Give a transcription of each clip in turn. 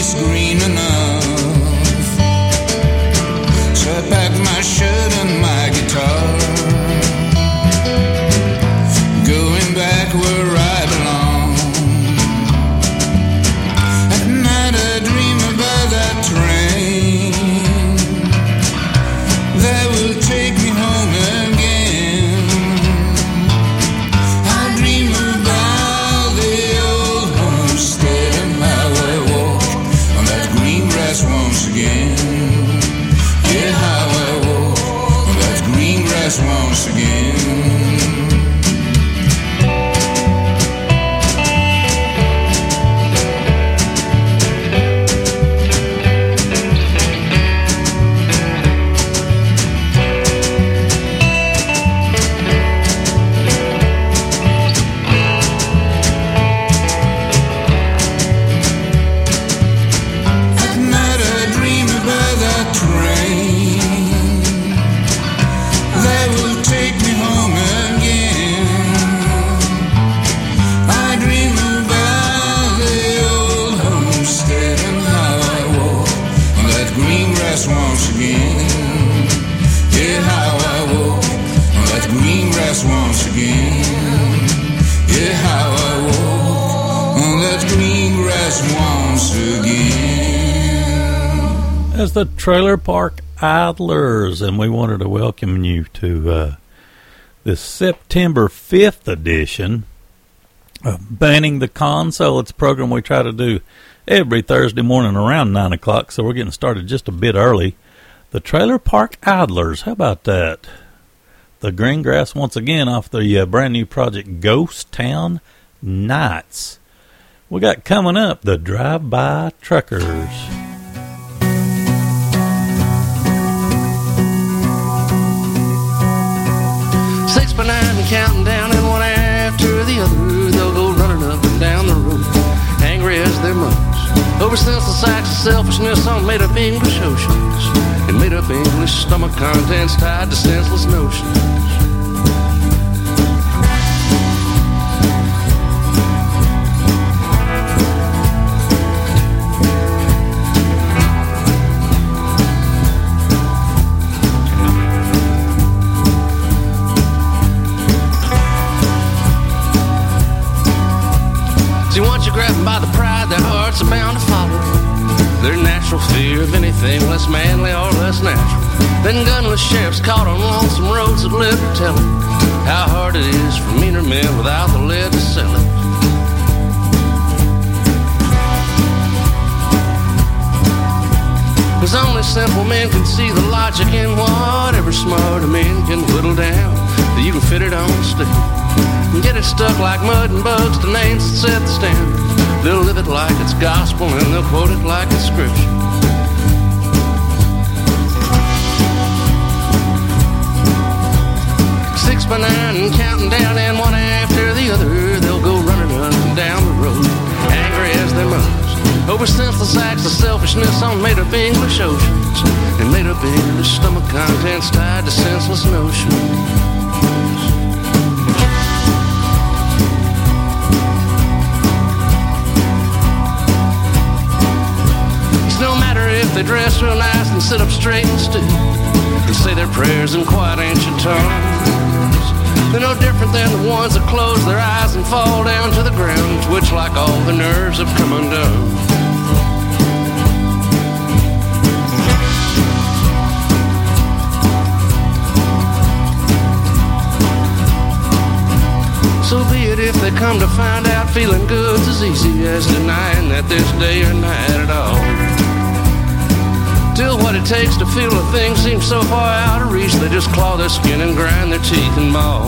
grass green enough. So I packed my shirt and my guitar, going back where I belong. At night I dream about that train that will take me home again. I dream about the old homestead and how I walk on that green grass once again. Yeah, how I walk on that green grass once again. Once again, yeah, how I walk on that green grass once again. Yeah, how I walk on that green grass once again. That's the Trailer Park Idlers, and we wanted to welcome you to this September 5th edition of Banning the Console. It's a program we try to do every Thursday morning around 9 o'clock, so we're getting started just a bit early. The Trailer Park Idlers, how about that? The green grass once again off the brand new project Ghost Town Nights. We got coming up the Drive-By Truckers. 6 by 9 and counting down, and one after the other they'll go running up and down the road, angry as their mothers, over senseless acts of selfishness on made-up English oceans, and made-up English stomach contents tied to senseless notions. See, once you grab them by the pride, their hearts are bound to follow their natural fear of anything less manly or less natural. Then gunless sheriffs caught on lonesome roads that live to tell them how hard it is for meaner men without the lead to sell it. Cause only simple men can see the logic in whatever smarter men can whittle down, that you can fit it on a stick and get it stuck like mud and bugs to names that set the standard. They'll live it like it's gospel and they'll quote it like it's scripture. Six by 9 and counting down, and one after the other they'll go running up and down the road, angry as their mothers, over senseless acts of selfishness on made-up English oceans, and made-up English stomach contents tied to senseless notions. They dress real nice and sit up straight and still and say their prayers in quiet ancient tongues. They're no different than the ones that close their eyes and fall down to the ground and twitch like all the nerves have come undone. So be it if they come to find out feeling good's as easy as denying that there's day or night at all. Till what it takes to feel a thing seems so far out of reach, they just claw their skin and grind their teeth and maul.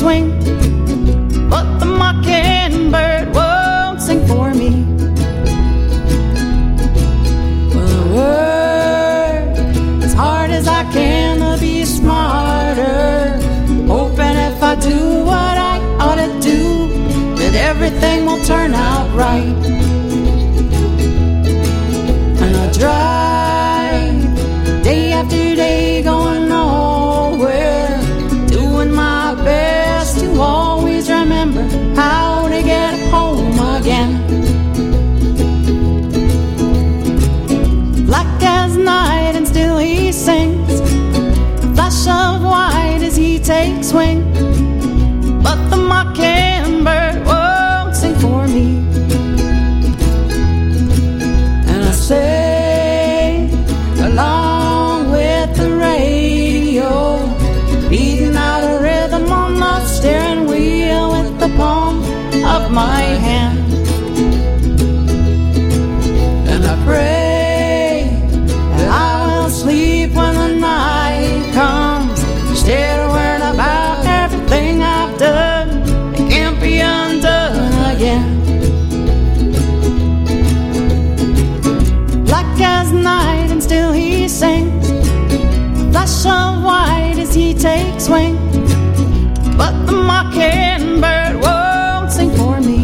swing, but the mockingbird won't sing for me. Well, I work as hard as I can to be smarter, hoping if I do what I ought to do, that everything will turn out right. And I drive day after day going nowhere, doing my best to always remember how to get home again. Black as night and still he sings, flash of white as he takes wing, but the mockingbird won't sing for me. And I say, along with the radio, beating out a rhythm on the steering wheel with the palm of my hand. And I pray that I will sleep when the night comes, instead of worrying about everything I've done. It can't be undone again. Black as night and still he sings, flash of white as he takes wing, but the mockingbird won't sing for me.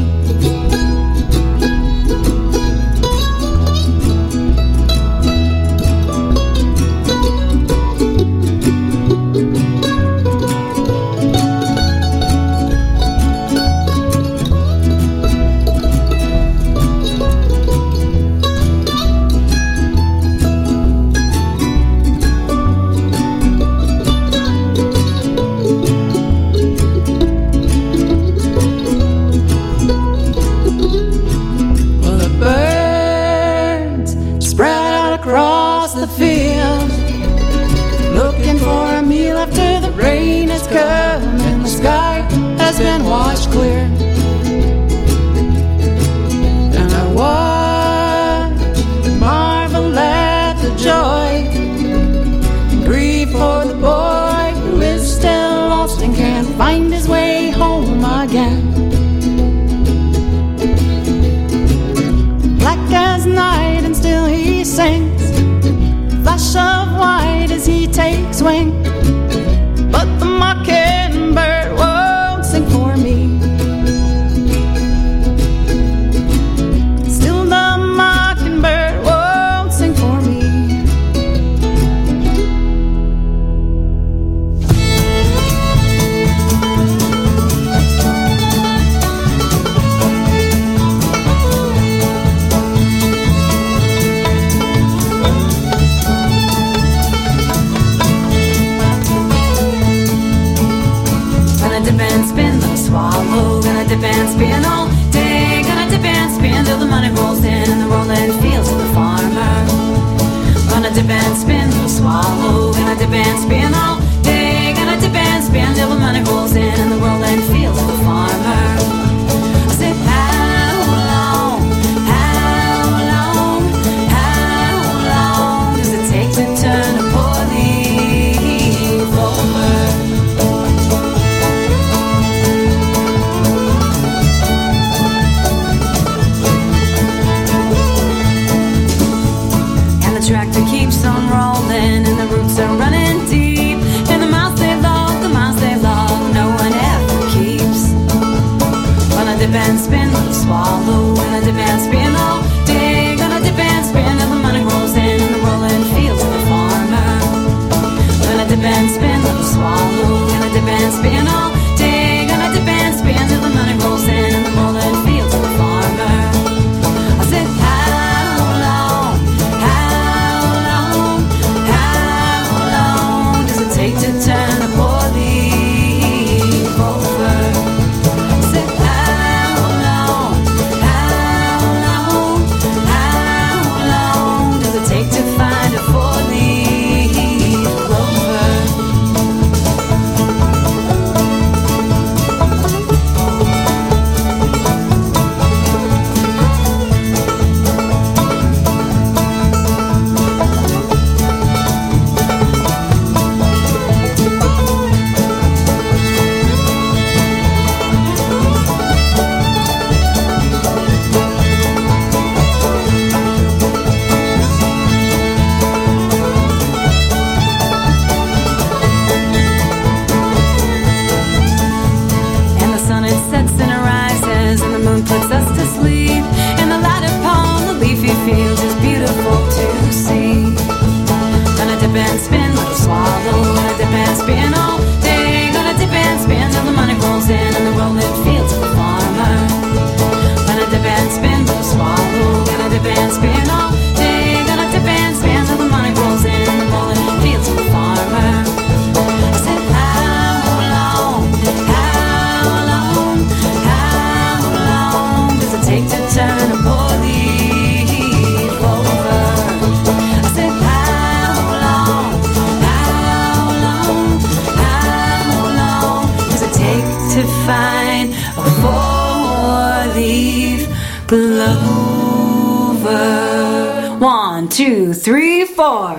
The field, looking for a meal after the rain has come and the sky has been washed clear. And I watch and marvel at the joy and grief for the boy who is still lost and can't find his way home again. Black as night and still he sings, flash of white as he takes wing, but the mockingbird won't sing for me. Still the mockingbird won't sing for me. Dip and spin, the swallow. Gonna dip and spin all day. Gonna dip and spin till the money rolls in and the rolling fields of the farmer. Gonna dip and spin, the swallow. Gonna dip and spin all day. Gonna dip and spin till the money rolls in and the rolling fields of the farmer. I said, how long does it take to turn a poor leaf over? Tractor keeps on rolling and the roots are running deep, and the miles they log, no one ever keeps. Gonna dip and spin with a swallow, gonna dip and spin all day, gonna dip and spin till the money rolls in and the rolling fields of the farmer. Gonna dip and spin with a swallow, gonna dip and spin all day, gonna dip and spin till the money rolls in and the rolling fields of the farmer. I said, to turn a poor leaf over. Said how long does it take to find a four-leaf clover? all day. Gonna dip and spin till the money rolls in the rolling fields of the farmer. Gonna dip and spin till the swallow. Gonna dip and spin all day. Gonna dip and spin till the money rolls in the rolling fields of the farmer. I said, how long does it take to turn a poor leaf over? I said, how long does it take to find a four-leaf clover? 1, 2, 3, 4.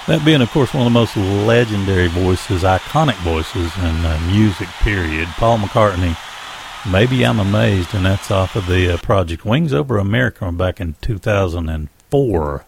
That being, of course, one of the most legendary voices, iconic voices in music, period. Paul McCartney, Maybe I'm Amazed, and that's off of the project Wings Over America back in 2004.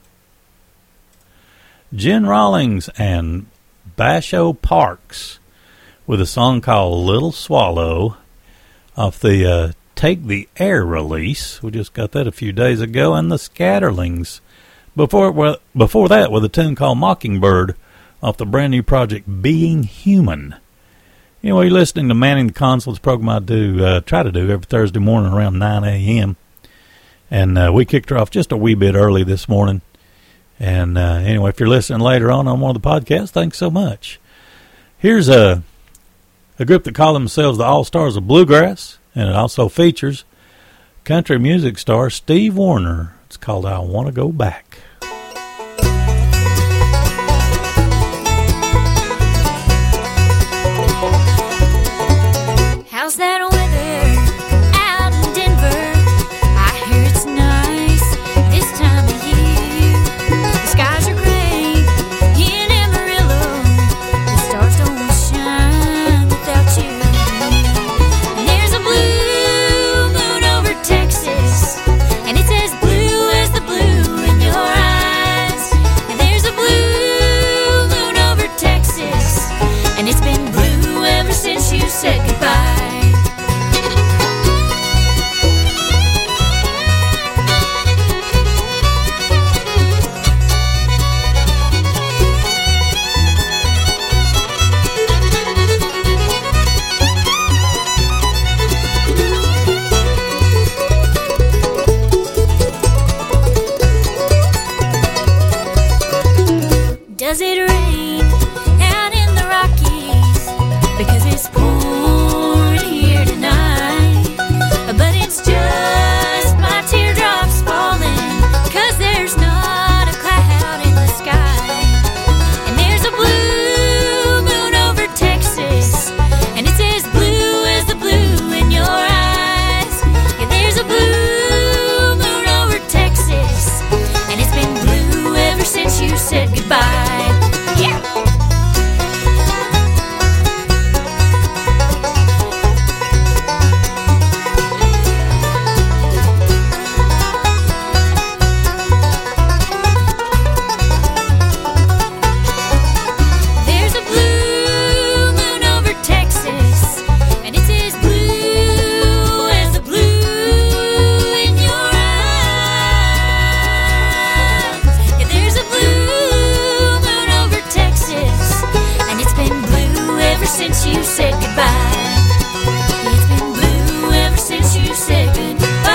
Jen Rawlings and Basho Parks with a song called Little Swallow off the Take the Air release. We just got that a few days ago. And the Scatterlings before that with a tune called Mockingbird off the brand new project Being Human. Anyway, you're listening to Manning the Consoles program I try to do every Thursday morning around 9 a.m. And we kicked her off just a wee bit early this morning. And anyway, if you're listening later on one of the podcasts, thanks so much. Here's a group that call themselves the All-Stars of Bluegrass, and it also features country music star Steve Wariner. It's called I Want to Go Back. How's that weather out in Denver? I hear it's nice this time of year. The skies are gray in Amarillo. The stars don't shine without you. And there's a blue moon over Texas, and it's as blue as the blue in your eyes. And there's a blue moon over Texas, and it's been blue ever since you said goodbye. Does it rain out in the Rockies? Because it's pouring here tonight. But it's just my teardrops falling, 'cause there's not a cloud in the sky. And there's a blue moon over Texas, and it's as blue as the blue in your eyes. Yeah, there's a blue moon over Texas, and it's been blue ever since you said goodbye. Since you said goodbye, it's been blue ever since you said goodbye.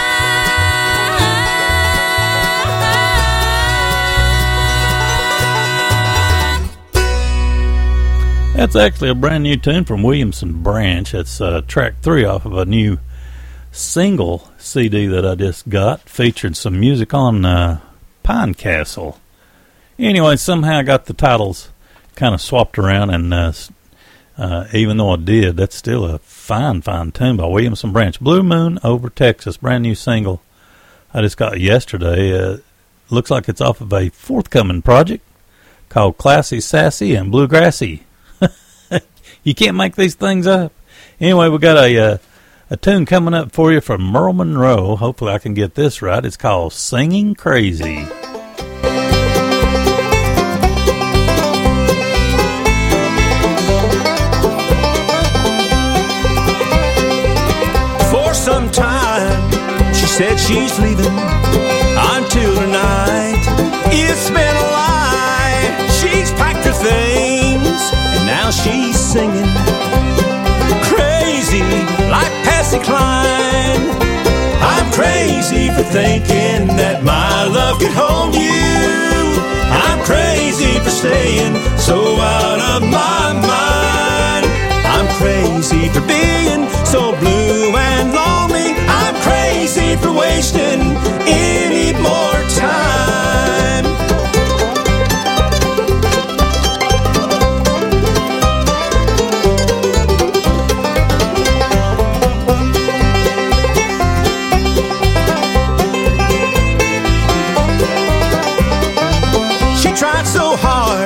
That's actually a brand new tune from Williamson Branch. It's track 3 off of a new single CD that I just got, featured some music on Pine Castle. Anyway, somehow I got the titles kind of swapped around, and even though I did, that's still a fine tune by Williamson Branch. Blue Moon Over Texas, brand new single I just got yesterday. Looks like it's off of a forthcoming project called Classy, Sassy, and Bluegrassy. You can't make these things up. Anyway, we got a tune coming up for you from Merle Monroe. Hopefully I can get this right. It's called Singing Crazy. Some time she said she's leaving until tonight. It's been a lie. She's packed her things and now she's singing crazy like Patsy Cline. I'm crazy for thinking that my love could hold you. I'm crazy for staying so out of my mind. I'm crazy for being so blue and lonely. I'm crazy for wasting any more time. She tried so hard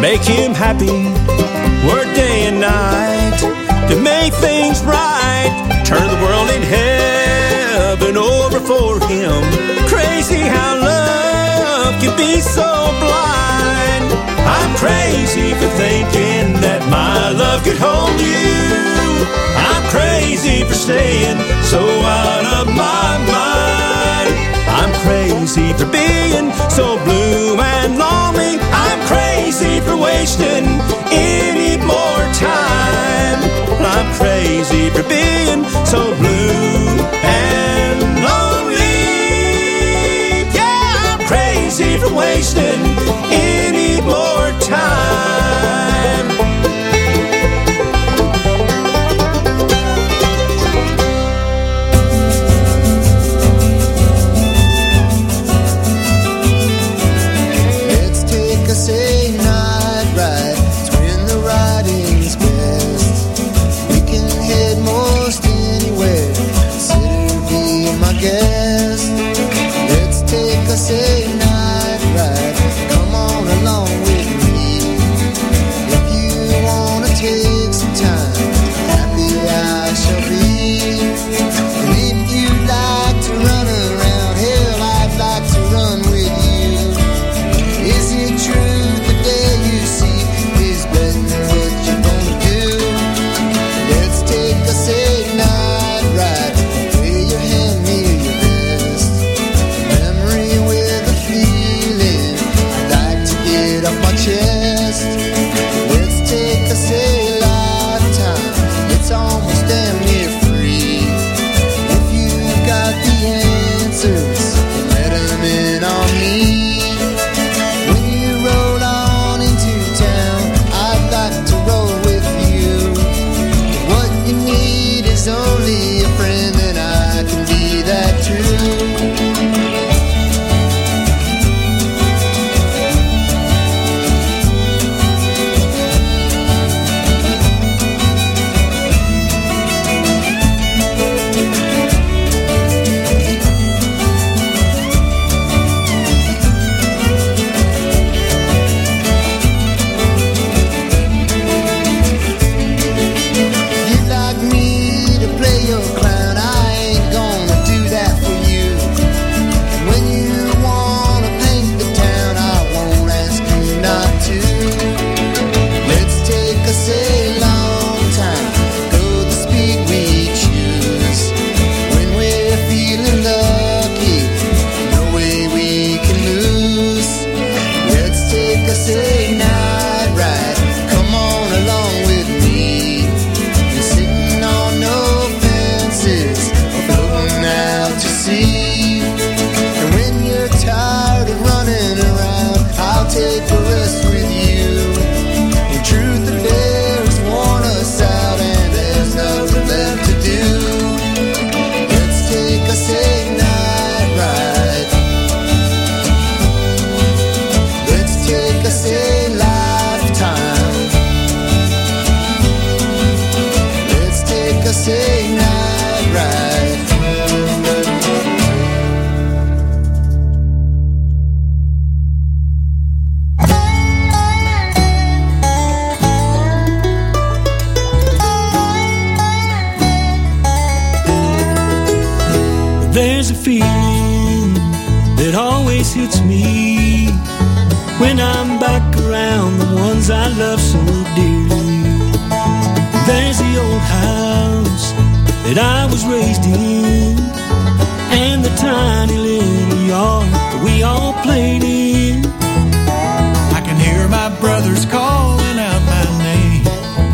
make him happy, work day and night to make things right, turn the world in heaven over for him. Crazy how love can be so blind. I'm crazy for thinking that my love could hold you. I'm crazy for staying so out of my mind. I'm crazy for being so blue and lonely. I'm crazy for wasting any more time. I'm crazy for being so blue and lonely. Yeah, I'm crazy for wasting any more time. There's a feeling that always hits me when I'm back around the ones I love so dearly. There's the old house that I was raised in, and the tiny little yard that we all played in. I can hear my brothers calling out my name.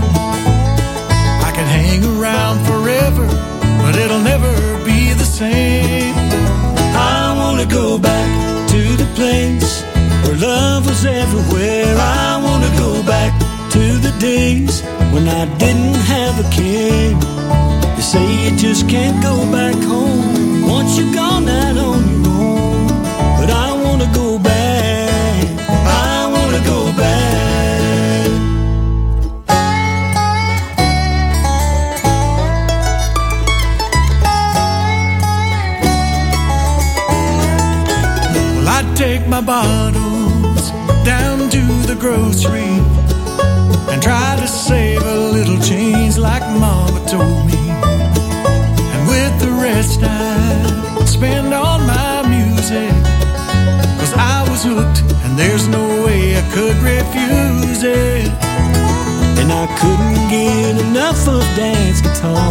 I could hang around forever, but it'll never be the same. I wanna go back to the place where love was everywhere. I wanna go back to the days when I didn't have a care. They say you just can't go back home once you're gone out on your own. But I wanna go back, I wanna go back. Well, I'd take my bottles down to the grocery and try to save a little change like Mama told me. And with the rest I spend on my music, 'cause I was hooked and there's no way I could refuse it. And I couldn't get enough of Dad's guitar.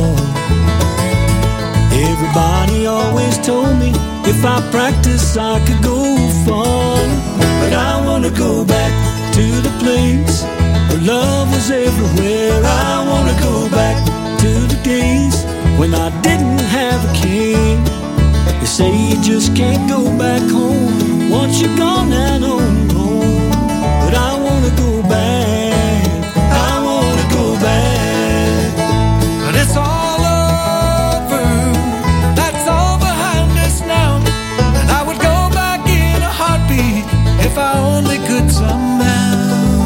Everybody always told me if I practice I could go far. But I wanna go back to the place where love was everywhere. I wanna go back to the days when I didn't have a king. They say you just can't go back home once you're gone and on your own. But I wanna go back, I wanna go back. But it's all over, that's all behind us now. And I would go back in a heartbeat if I only could somehow.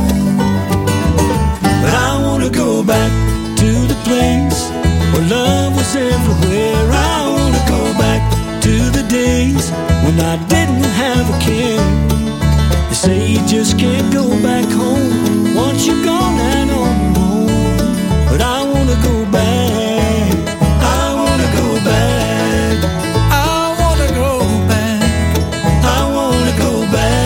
But I wanna go back to the place where love was everywhere. I wanna go back to the days when I didn't have a care. They say you just can't go back home once you're gone and on your own. But I wanna go back, I wanna go back, I wanna go back, I wanna go back.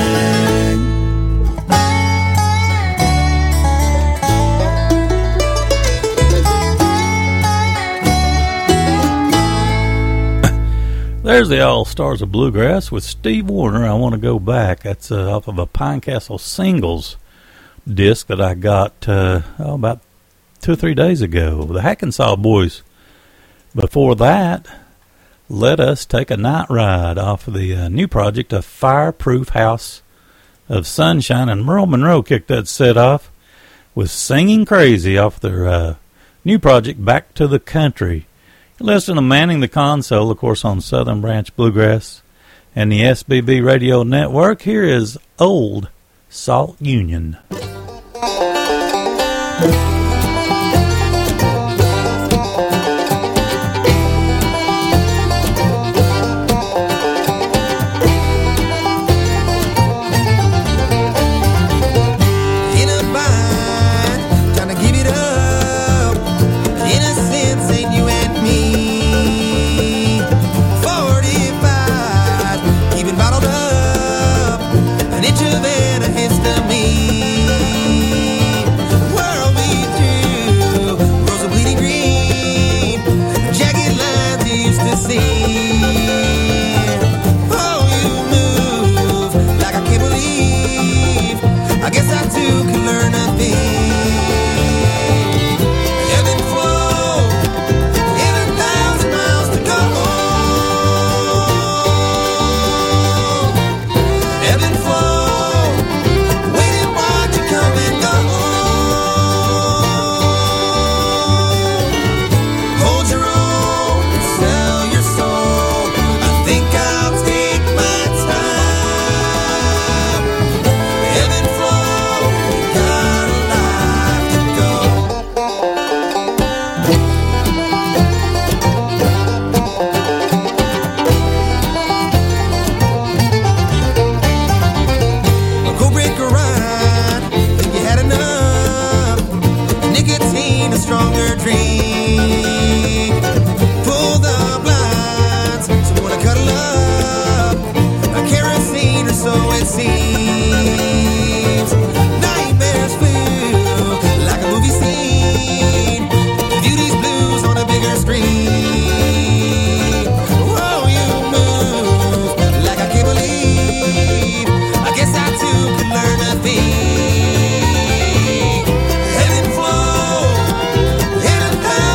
There's the All-Stars of Bluegrass with Steve Wariner. I Want to Go Back. That's off of a Pine Castle Singles disc that I got about 2 or 3 days ago. The Hackensaw Boys. Before that, Let Us Take a Night Ride off of the new project, A Fireproof House of Sunshine. And Merle Monroe kicked that set off with Singing Crazy off their new project, Back to the Country. Listen to Manning the Console, of course, on Southern Branch Bluegrass and the SBB Radio Network. Here is Old Salt Union. Heaven flow, heaven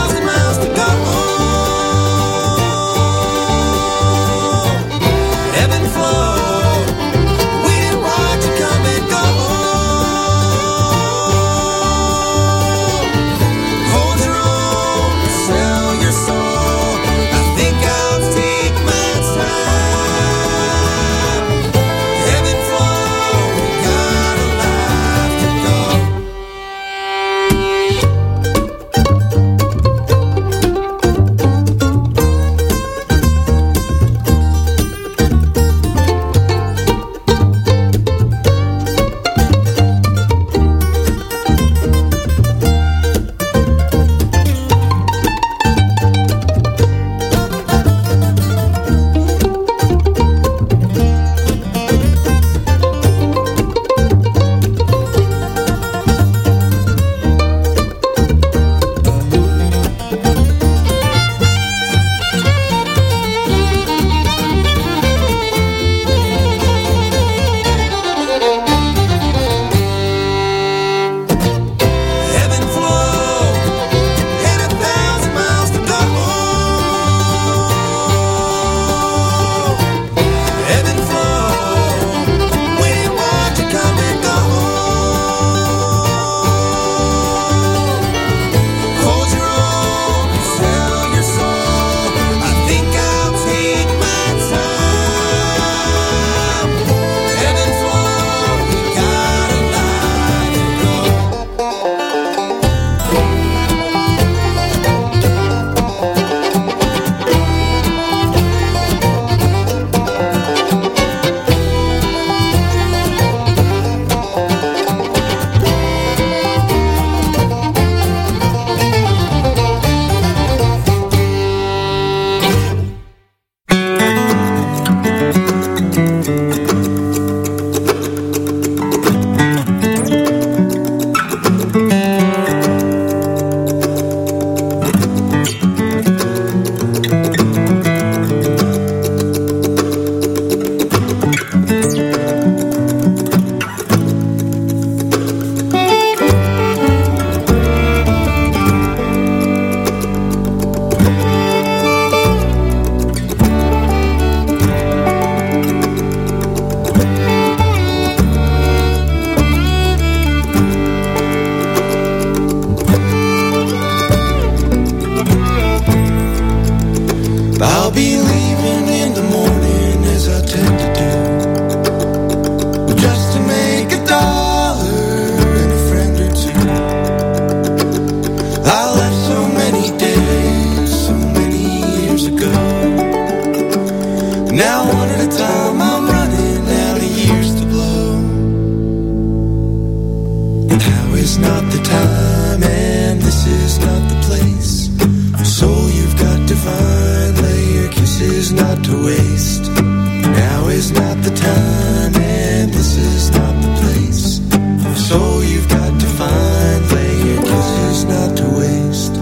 Now is not the time and this is not the place. So you've got to find, lay your kisses not to waste. Now is not the time and this is not the place. So you've got to find, lay your kisses not to waste.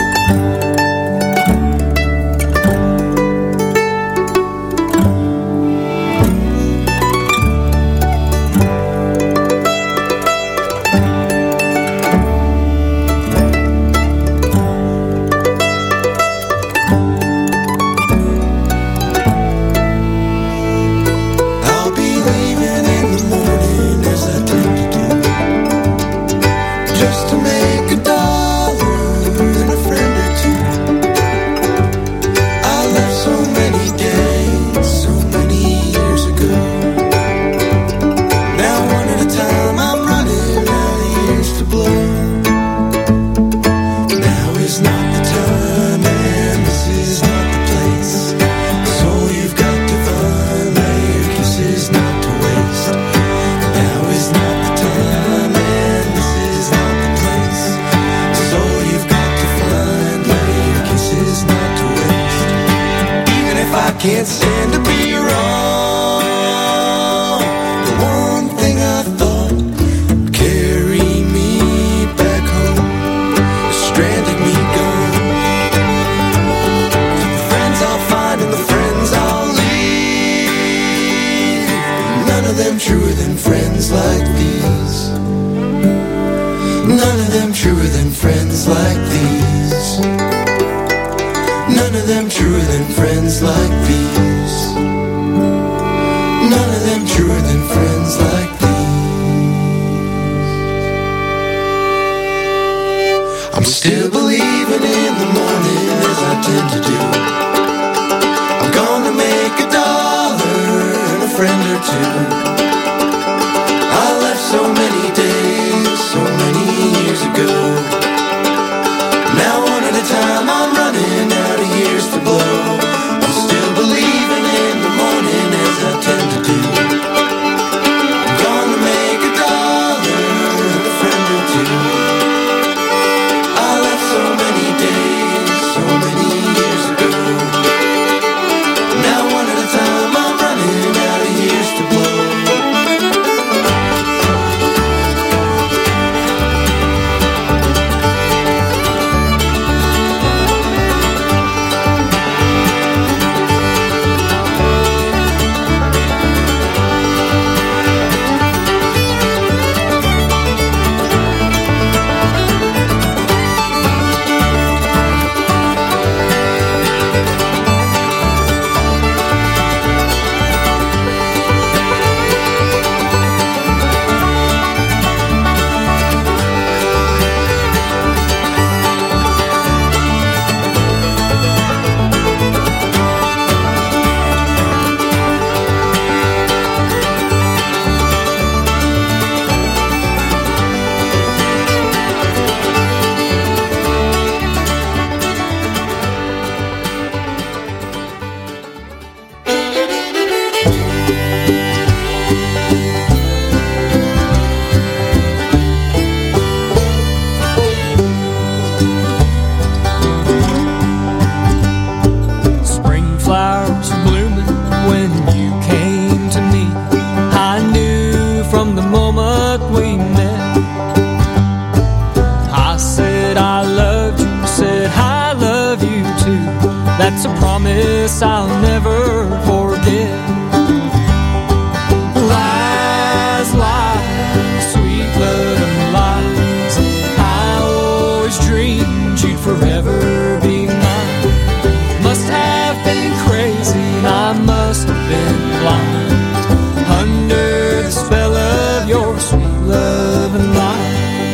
Can't stand to be wrong. The one thing I thought would carry me back home is stranded me gone. The friends I'll find and the friends I'll leave, none of them truer than friends like these. None of them truer than friends like these. None of them truer than friends like these. None of them truer than friends like these. I'm still believing in the morning as I tend to do. I'm gonna make $1 and a friend or two. I left so many days, so many years ago. Now one at a time I'm running out of years to blow. I'm still believing in the morning as I tend to do. I'm gonna make $1 and a friend or two. I left so many days, so many years ago. Now one at a time I'm running out of years to blow. That's a promise I'll never forget. Lies, lies, sweet love and lies. I always dreamed you'd forever be mine. Must have been crazy, I must have been blind, under the spell of your sweet love and lies.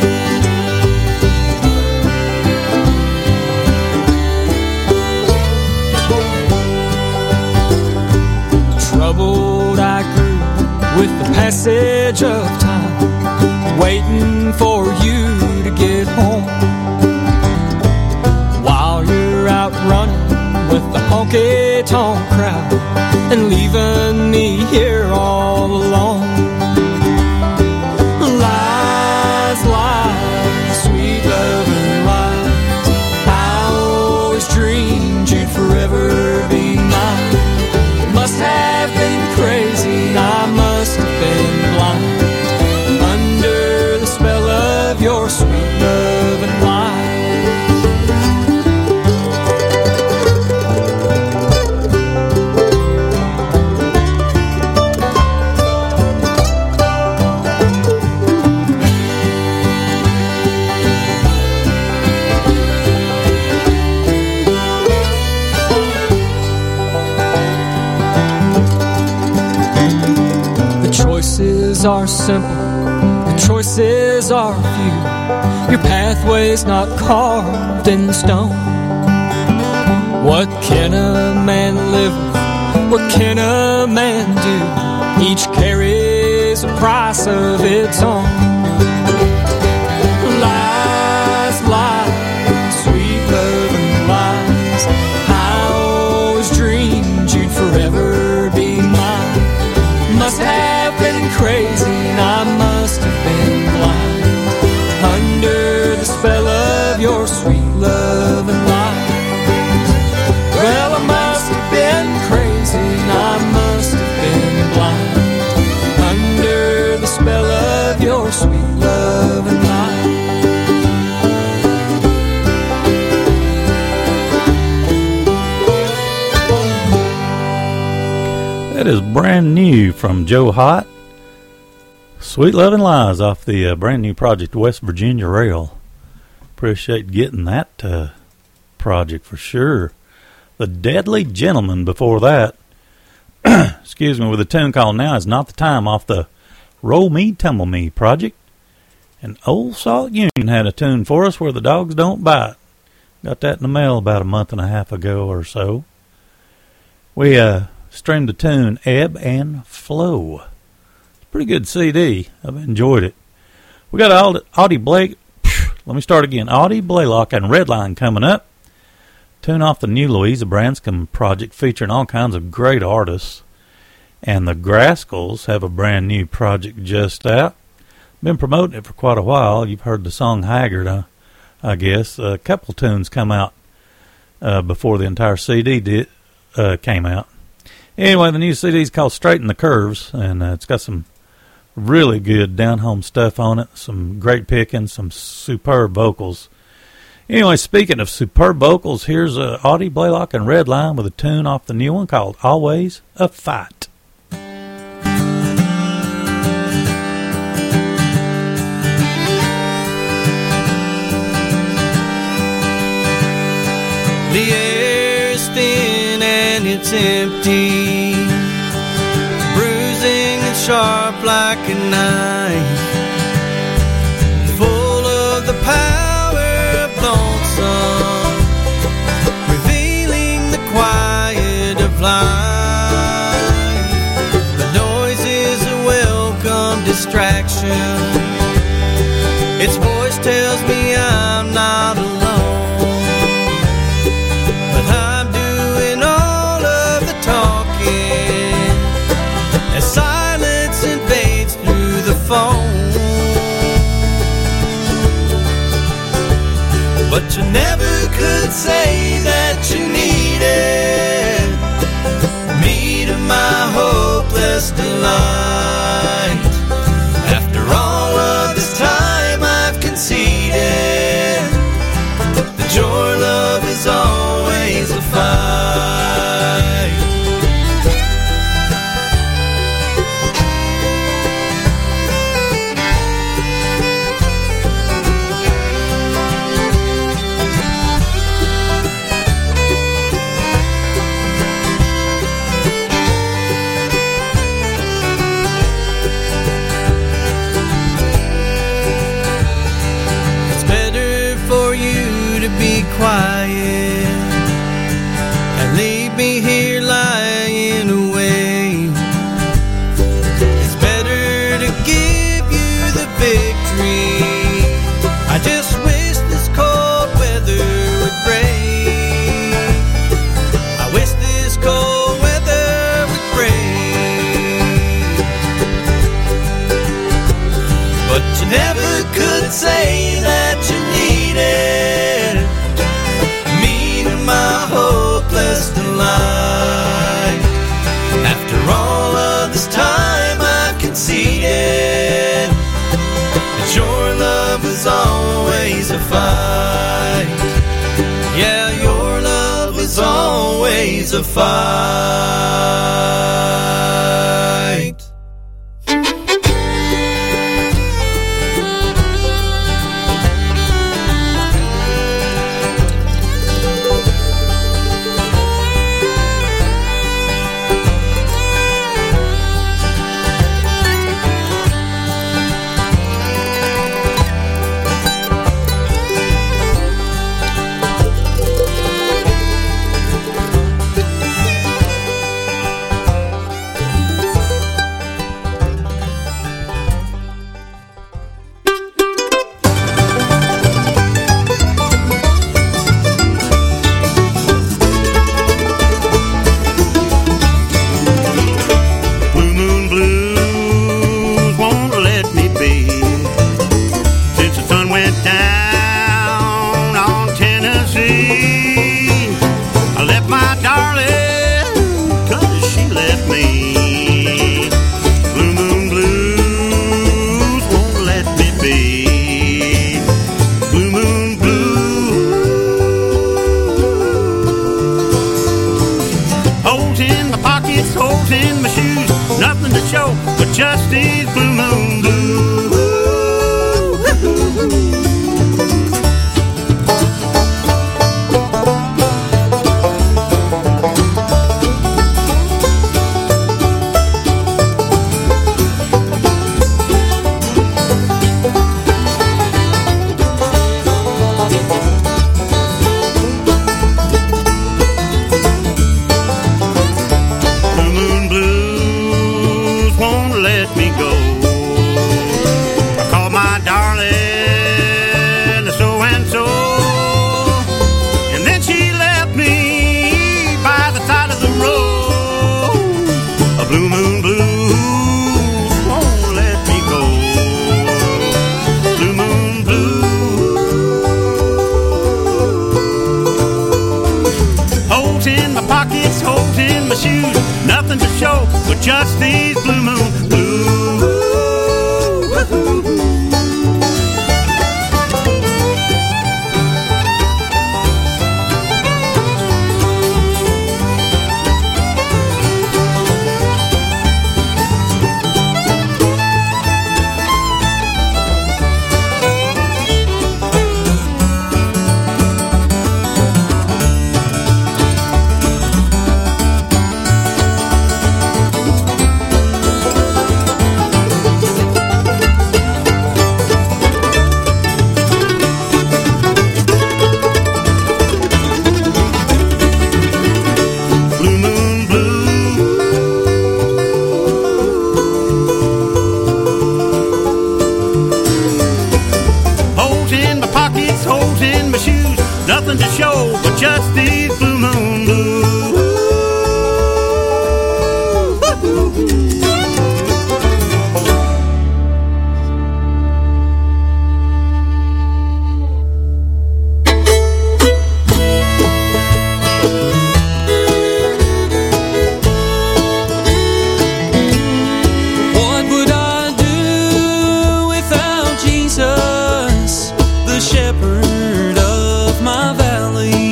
Troubled I grew with the passage of time, waiting for you to get home, while you're out running with the honky-tonk crowd and leaving me here all alone. Lies, lies, sweet love and lies. Choices are simple, the choices are few. Your pathway's not carved in stone. What can a man live with? What can a man do? Each carries a price of its own. Lies, lies, sweet love and lies. I always dreamed you'd forever be mine. Must have been crazy, and I must have been blind under the spell of your sweet love and light. Well, I must have been crazy, and I must have been blind under the spell of your sweet love and light. That is brand new from Joe Hott. Sweet Lovin' Lies off the brand new project West Virginia Rail. Appreciate getting that project for sure. The Deadly Gentleman before that. Excuse me, with a tune called Now Is Not the Time off the Roll Me, Tumble Me project. And Old Salt Union had a tune for us, Where the Dogs Don't Bite. Got that in the mail about a month and a half ago or so. We streamed the tune Ebb and Flow. It's a pretty good CD. I've enjoyed it. We got Audie Blake. Let me start again. Audie Blaylock and Redline coming up. Tune off the new Louisa Branscombe project featuring all kinds of great artists. And the Grascals have a brand new project just out. Been promoting it for quite a while. You've heard the song Haggard, I guess. A couple tunes come out before the entire CD came out. Anyway, the new CD is called Straighten the Curves, and it's got some really good down-home stuff on it, some great picking, some superb vocals. Anyway, speaking of superb vocals, here's Audie Blaylock and Redline with a tune off the new one called Always a Fight. The air's thin and it's empty, bruising and sharp like a knife, full of the power of lonesome, revealing the quiet of life. The noise is a welcome distraction. Its voice tells me I'm not alone. Silence invades through the phone, but you never could say that you needed me to my hopeless delight. After all of this time I've conceded that your love is always a fight. Quiet and leave me here lying awake. It's better to give you the victory. I just wish this cold weather would break. I wish this cold weather would break. But you never could say that you needed me always a fight. Yeah, your love was always a fight. Just these blue moon blues. Nothing to show but just these blue moon blues. Nothing to show but just these blue moon blues. What would I do without Jesus, the shepherd of my valley?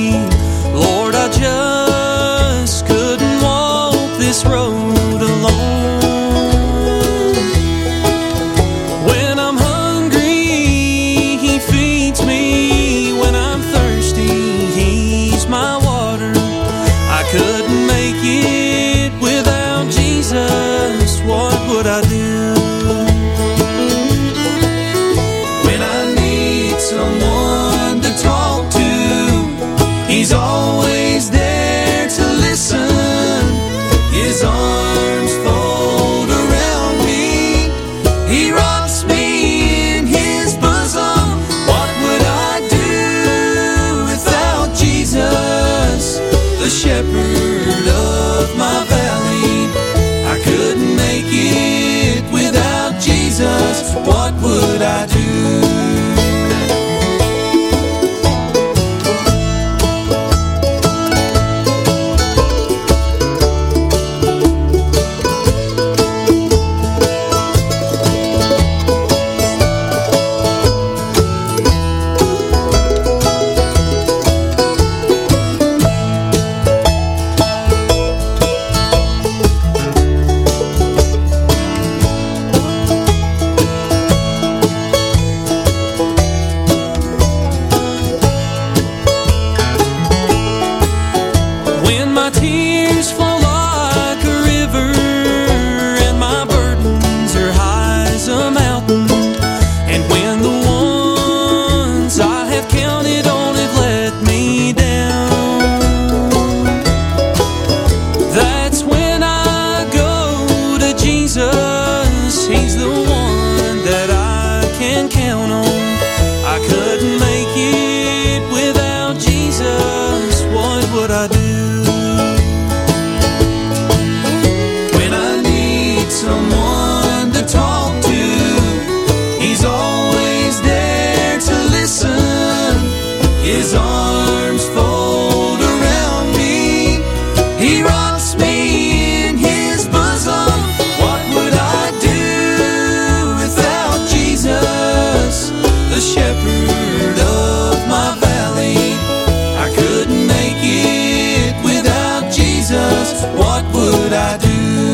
shepherd of my valley. I couldn't make it without Jesus. What would I do?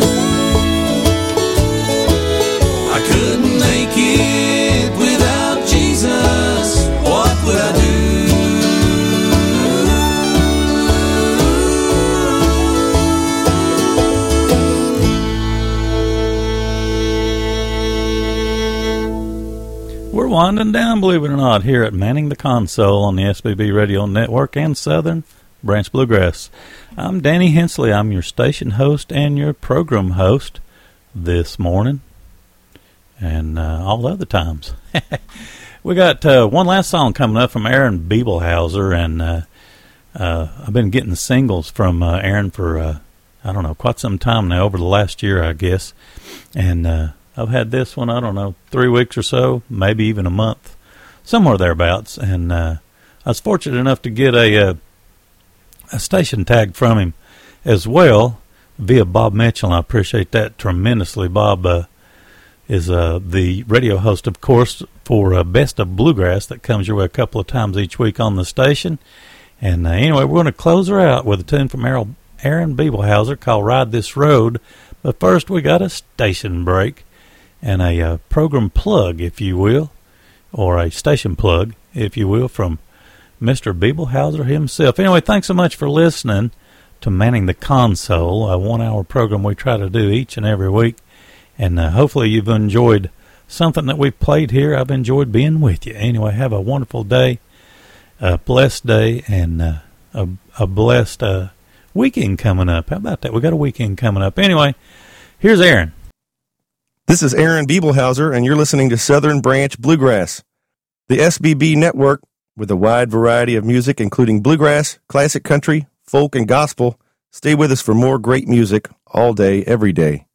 I couldn't make it without Jesus. What would I do? We're winding down, believe it or not, here at Manning the Console on the SBB Radio Network and Southern Branch Bluegrass. I'm Danny Hensley. I'm your station host and your program host this morning and all the other times. We got one last song coming up from Aaron Biebelhauser, and I've been getting singles from Aaron for, I don't know, quite some time now, over the last year, I guess. And I've had this one, I don't know, 3 weeks or so, maybe even a month, somewhere thereabouts. And I was fortunate enough to get a station tag from him as well via Bob Mitchell, and I appreciate that tremendously. Bob is the radio host, of course, for Best of Bluegrass that comes your way a couple of times each week on the station. And anyway, we're going to close her out with a tune from Aaron Biebelhauser called Ride This Road. But first, we got a station break and a program plug, if you will, or a station plug, if you will, from Mr. Biebelhauser himself. Anyway, thanks so much for listening to Manning the Console, a 1 hour program we try to do each and every week. And hopefully you've enjoyed something that we've played here. I've enjoyed being with you. Anyway, have a wonderful day, a blessed day, and a blessed weekend coming up. How about that? We got a weekend coming up. Anyway, here's Aaron. This is Aaron Biebelhauser, and you're listening to Southern Branch Bluegrass, the SBB network with a wide variety of music, including bluegrass, classic country, folk, and gospel. Stay with us for more great music all day, every day.